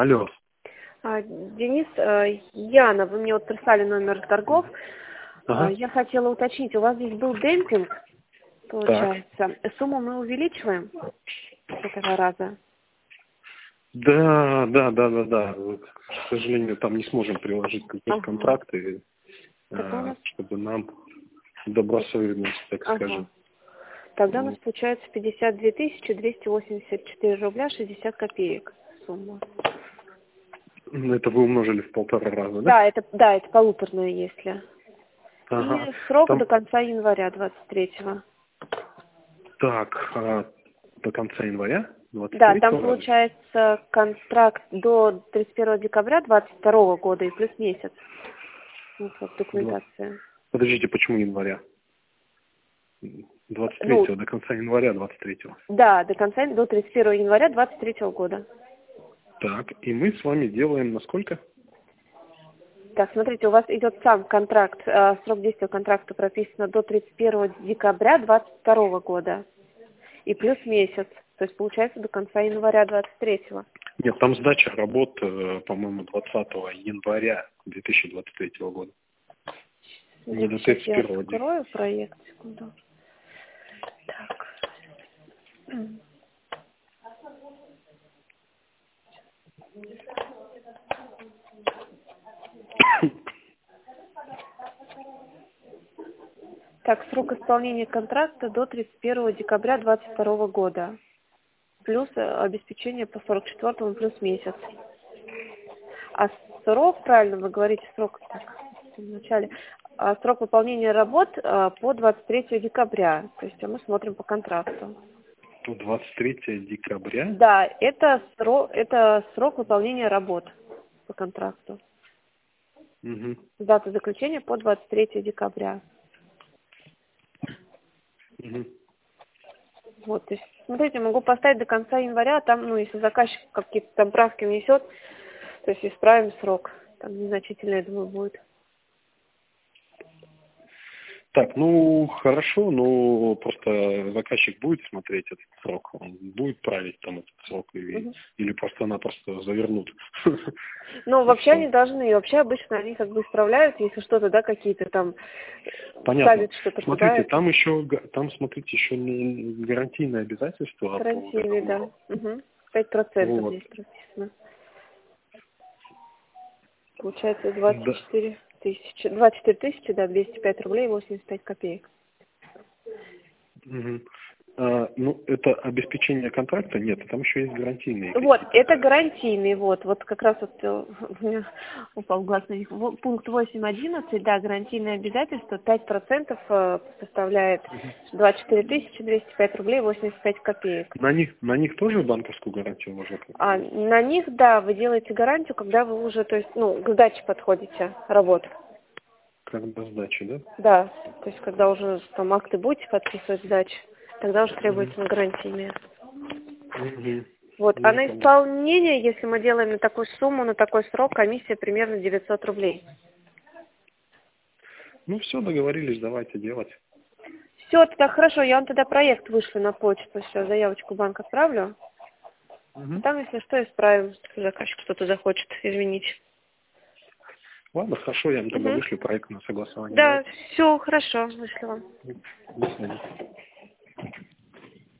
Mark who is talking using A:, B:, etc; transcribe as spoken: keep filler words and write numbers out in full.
A: Алло.
B: А, Денис, э, Яна, вы мне вот прислали номер торгов.
A: Ага.
B: Э, Я хотела уточнить, у вас здесь был демпинг,
A: Так.
B: получается. Сумму мы увеличиваем с этого раза?
A: Да, да, да, да, да. Вот, к сожалению, там не сможем приложить какие-то
B: Ага.
A: контракты,
B: Тогда у
A: э,
B: нас...
A: чтобы нам добросовестность, так
B: Ага.
A: скажем.
B: Тогда у нас
A: Вот.
B: получается пятьдесят две тысячи двести восемьдесят четыре рубля шестьдесят копеек сумма.
A: Ну, это вы умножили в полтора раза, да?
B: Да, это, да, это полуторная, если.
A: Ага.
B: И срок
A: Там,
B: до конца января двадцать третьего.
A: так, а, до конца января двадцать
B: Да, там
A: третьего раза.
B: получается контракт до тридцать первого декабря двадцать второго года и плюс месяц. Вот, вот
A: Два-
B: документация.
A: Подождите, почему января? двадцать
B: Ну,
A: третьего, до конца января двадцать третьего.
B: да, до конца, до тридцать первого января двадцать третьего года.
A: Так, и мы с вами делаем на сколько?
B: Так, смотрите, у вас идет сам контракт, э, срок действия контракта прописано до тридцать первого декабря двадцать второго года и плюс месяц. То есть получается до конца января двадцать третьего.
A: Нет, там сдача работ, э, по-моему, двадцатого января две тысячи двадцать третьего года. Не
B: Смотрите,
A: до
B: сейчас
A: тридцать
B: я
A: первого дня.
B: открою проект, секунду. Так. Так, срок исполнения контракта до тридцать первого декабря двадцать второго года. Плюс э, обеспечение по сорок четвёртому плюс месяц. А срок, правильно вы говорите, срок так, в начале, а срок выполнения работ э, по двадцать третьего декабря. То есть а мы смотрим по контракту.
A: То двадцать третьего декабря.
B: Да, это срок, это срок выполнения работ по контракту.
A: Угу.
B: Дата заключения по двадцать третьего декабря.
A: Угу.
B: Вот, то есть, смотрите, могу поставить до конца января, а там, ну, если заказчик какие-то там правки внесет, то есть исправим срок. Там незначительно, я думаю, будет.
A: Так, ну хорошо, но просто заказчик будет смотреть этот срок, он будет править там этот срок или,
B: Мгм.
A: или просто-напросто завернут.
B: Ну,
A: И
B: вообще
A: все.
B: они должны, и вообще обычно они как бы исправляют, если что-то, да, какие-то там
A: Понятно.
B: ставят что-то туда,
A: Смотрите,
B: это
A: там еще, га- там, смотрите, еще не гарантийное обязательство по
B: гарантийный, да.
A: договору.
B: Угу. Пять процентов
A: Вот.
B: здесь прописано. Получается двадцать
A: Да.
B: четыре тысячи, двадцать четыре тысячи, да, двести пять рублей восемьдесят пять копеек.
A: Мгм. А, ну, это обеспечение контракта? Нет, там еще есть гарантийные
B: Вот, это
A: какие-то.
B: гарантийный, вот, вот как раз вот э, у меня упал глаз на них. Во- Пункт восемь одиннадцать, да, гарантийное обязательство, пять процентов э, составляет двадцать четыре тысячи двести пять рублей восемьдесят пять копеек.
A: На них, на них тоже банковскую гарантию можно как-то
B: А
A: взять?
B: на них, да, вы делаете гарантию, когда вы уже, то есть, ну, к сдаче подходите работ.
A: Как до сдачи, да?
B: Да, то есть, когда уже там акты будете подписывать сдачи, тогда уже
A: Мгм.
B: требуется гарантийные.
A: Мгм.
B: Вот. А
A: Я
B: на
A: понял.
B: исполнение, если мы делаем на такую сумму, на такой срок, комиссия примерно девятьсот рублей.
A: Ну все, договорились, давайте делать.
B: Все, тогда хорошо, я вам тогда проект вышлю на почту, сейчас заявочку в банк отправлю. А
A: Мгм.
B: там, если что, исправим, если заказчик что-то захочет изменить.
A: Ладно, хорошо, я вам тогда
B: Угу.
A: вышлю проект на согласование.
B: Да,
A: Давайте.
B: все, хорошо, вышлю вам.
A: До свидания.